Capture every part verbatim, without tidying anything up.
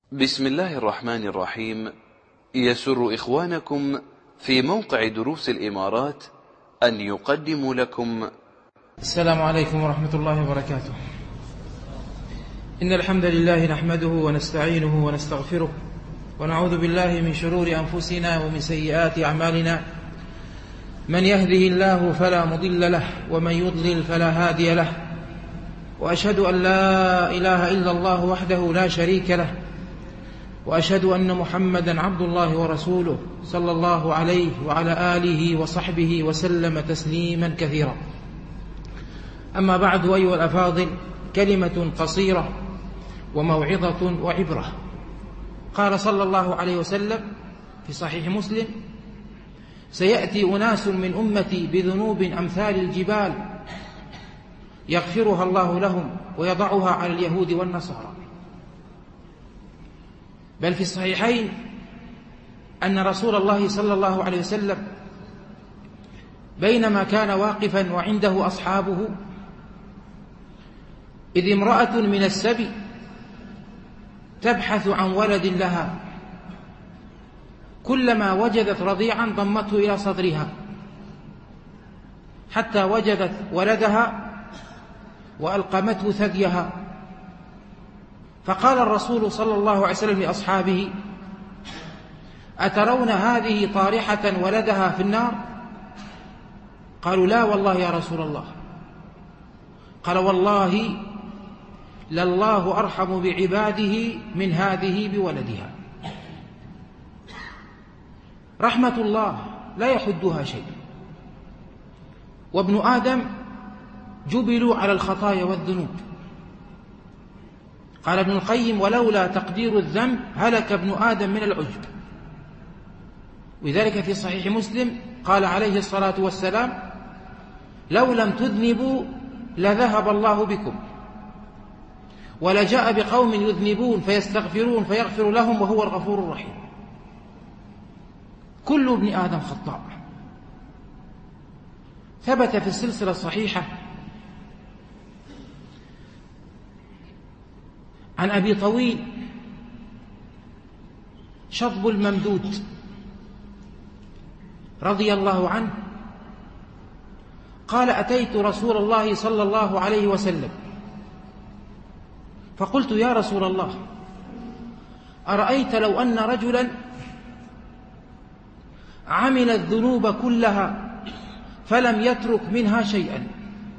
بسم الله الرحمن الرحيم. يسر إخوانكم في موقع دروس الإمارات أن يقدموا لكم السلام عليكم ورحمة الله وبركاته. إن الحمد لله نحمده ونستعينه ونستغفره ونعوذ بالله من شرور أنفسنا ومن سيئات أعمالنا. من يهده الله فلا مضل له ومن يضلل فلا هادي له، وأشهد أن لا إله إلا الله وحده لا شريك له، وأشهد أن محمدا عبد الله ورسوله صلى الله عليه وعلى آله وصحبه وسلم تسليما كثيرا. أما بعد، أيها الأفاضل، كلمة قصيرة وموعظة وعبرة. قال صلى الله عليه وسلم في صحيح مسلم: سيأتي أناس من أمتي بذنوب أمثال الجبال يغفرها الله لهم ويضعها على اليهود والنصارى. بل في الصحيحين أن رسول الله صلى الله عليه وسلم بينما كان واقفا وعنده أصحابه إذ امرأة من السبي تبحث عن ولد لها، كلما وجدت رضيعا ضمته إلى صدرها حتى وجدت ولدها وألقمته ثديها. فقال الرسول صلى الله عليه وسلم لأصحابه: أترون هذه طارحة ولدها في النار؟ قالوا: لا والله يا رسول الله. قال: والله لله أرحم بعباده من هذه بولدها. رحمة الله لا يحدها شيء، وابن آدم جبلوا على الخطايا والذنوب. قال ابن القيم: ولولا تقدير الذنب هلك ابن آدم من العجب. وذلك في صحيح مسلم قال عليه الصلاة والسلام: لو لم تذنبوا لذهب الله بكم، ولجاء بقوم يذنبون فيستغفرون فيغفر لهم وهو الغفور الرحيم. كل ابن آدم خطاء. ثبت في السلسلة الصحيحة عن أبي طويل شطب الممدود رضي الله عنه قال: أتيت رسول الله صلى الله عليه وسلم فقلت: يا رسول الله، أرأيت لو أن رجلا عمل الذنوب كلها فلم يترك منها شيئا.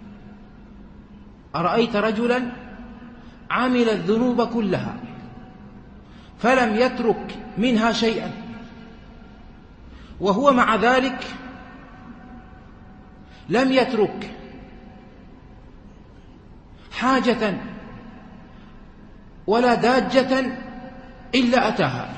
أرأيت رجلا عمل الذنوب كلها فلم يترك منها شيئا، وهو مع ذلك لم يترك حاجة ولا داجة إلا أتاها.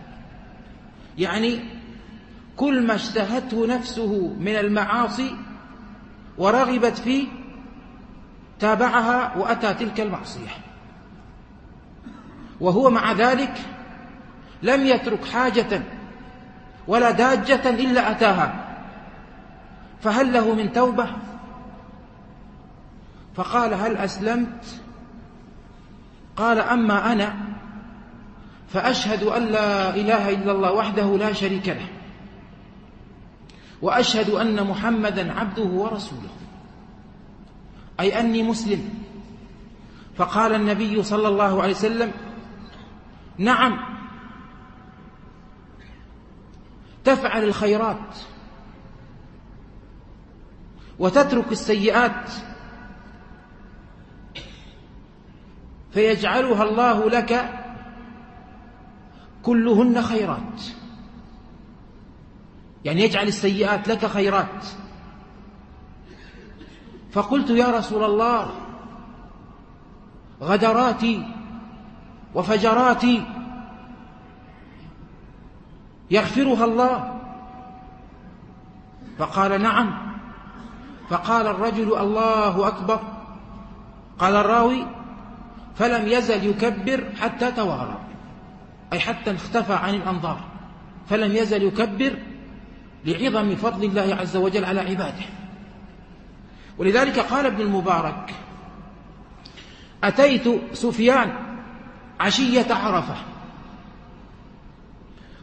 يعني كل ما اشتهته نفسه من المعاصي ورغبت فيه تابعها وأتى تلك المعصية، وهو مع ذلك لم يترك حاجة ولا داجة إلا أتاها. فهل له من توبة؟ فقال: هل أسلمت؟ قال: أما أنا فأشهد أن لا إله إلا الله وحده لا شريك له، وأشهد أن محمدا عبده ورسوله، أي أني مسلم. فقال النبي صلى الله عليه وسلم: نعم، تفعل الخيرات وتترك السيئات فيجعلها الله لك كلهن خيرات، يعني يجعل السيئات لك خيرات. فقلت: يا رسول الله، غدراتي وفجراتي يغفرها الله؟ فقال: نعم. فقال الرجل: الله أكبر. قال الراوي: فلم يزل يكبر حتى توارى، أي حتى اختفى عن الأنظار، فلم يزل يكبر لعظم فضل الله عز وجل على عباده. ولذلك قال ابن المبارك: أتيت سفيان عشية عرفة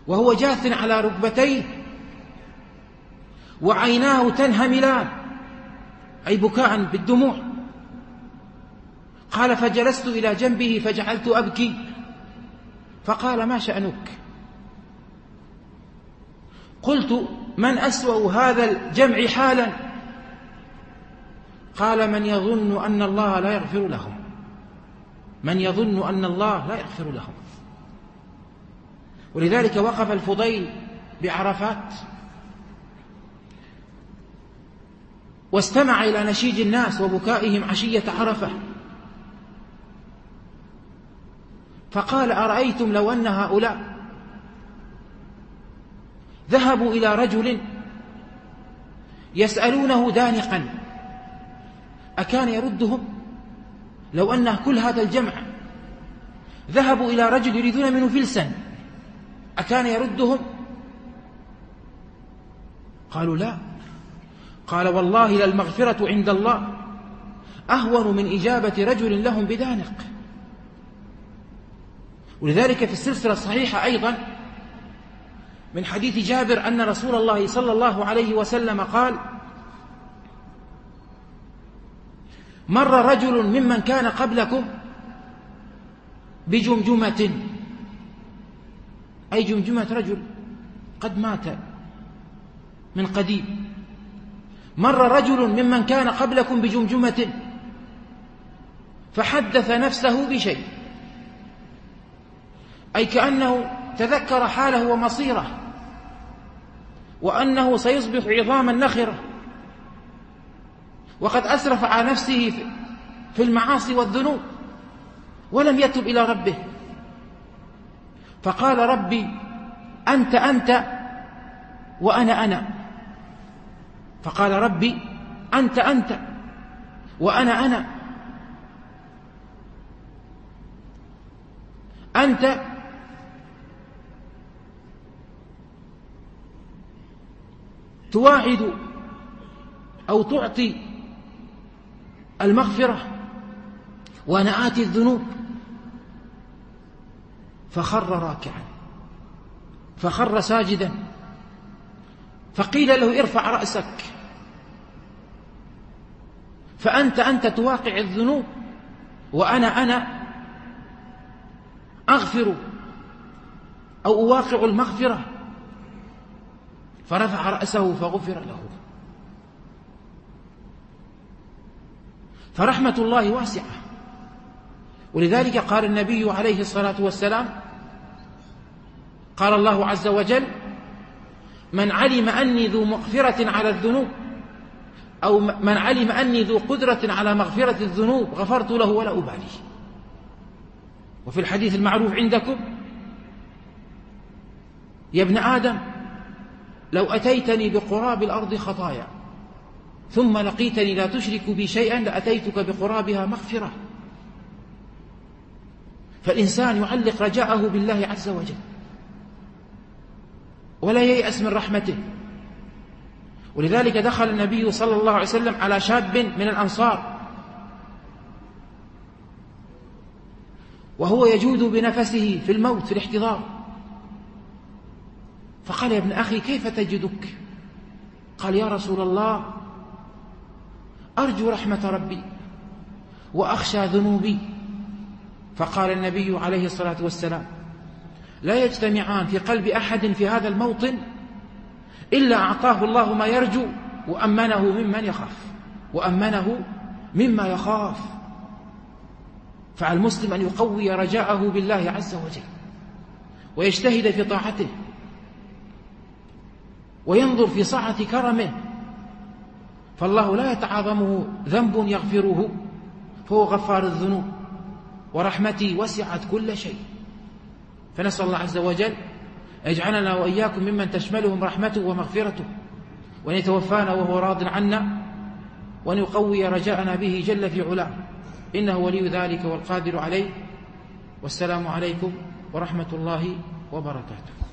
وهو جاث على ركبتيه وعيناه تنهملان، أي بكاء بالدموع. قال: فجلست إلى جنبه فجعلت أبكي، فقال: ما شأنك؟ قلت: من أسوأ هذا الجمع حالا؟ قال: من يظن أن الله لا يغفر لهم، من يظن أن الله لا يغفر لهم. ولذلك وقف الفضيل بعرفات واستمع إلى نشيج الناس وبكائهم عشية عرفة، فقال: أرأيتم لو أن هؤلاء ذهبوا إلى رجل يسألونه دانقا أكان يردهم؟ لو أن كل هذا الجمع ذهبوا إلى رجل يريدون منه فلسا أكان يردهم؟ قالوا: لا. قال: والله للمغفرة عند الله أهون من إجابة رجل لهم بدانق. ولذلك في السلسلة الصحيحة أيضا من حديث جابر أن رسول الله صلى الله عليه وسلم قال: مر رجل ممن كان قبلكم بجمجمة، أي جمجمة رجل قد مات من قديم. مر رجل ممن كان قبلكم بجمجمة فحدث نفسه بشيء، أي كأنه تذكر حاله ومصيره وأنه سيصبح عظاما نخرة، وقد أسرف على نفسه في المعاصي والذنوب ولم يتب إلى ربه، فقال: ربي أنت أنت وأنا أنا. فقال: ربي أنت أنت وأنا أنا. أنت تواعد أو تعطي المغفرة وأنا آتي الذنوب. فخر راكعا، فخر ساجدا، فقيل له: ارفع رأسك، فأنت أنت تواقع الذنوب وأنا أنا أغفر أو أواقع المغفرة. فرفع رأسه فغفر له. فرحمة الله واسعة، ولذلك قال النبي عليه الصلاة والسلام: قال الله عز وجل: من علم أني ذو مغفرة على الذنوب، أو من علم أني ذو قدرة على مغفرة الذنوب غفرت له ولا أبالي. وفي الحديث المعروف عندكم: يا ابن آدم لو أتيتني بقراب الأرض خطايا ثم لقيتني لا تشرك بي شيئا لأتيتك بقرابها مغفرة. فالإنسان يعلق رجاءه بالله عز وجل ولا ييأس من رحمته. ولذلك دخل النبي صلى الله عليه وسلم على شاب من الأنصار وهو يجود بنفسه في الموت في الاحتضار، فقال: يا ابن أخي كيف تجدك؟ قال: يا رسول الله أرجو رحمة ربي وأخشى ذنوبي. فقال النبي عليه الصلاة والسلام: لا يجتمعان في قلب أحد في هذا الموطن إلا أعطاه الله ما يرجو وأمنه ممن يخاف وأمنه مما يخاف. فعلى المسلم أن يقوي رجاءه بالله عز وجل ويجتهد في طاعته وينظر في سعة كرمه، فالله لا يتعاظمه ذنب يغفره، فهو غفار الذنوب ورحمتي وسعت كل شيء. فنسأل الله عز وجل أن يجعلنا وإياكم ممن تشملهم رحمته ومغفرته، وأن يتوفانا وهو راض عنا، وأن يقوي رجاءنا به جل في علاه، إنه ولي ذلك والقادر عليه. والسلام عليكم ورحمة الله وبركاته.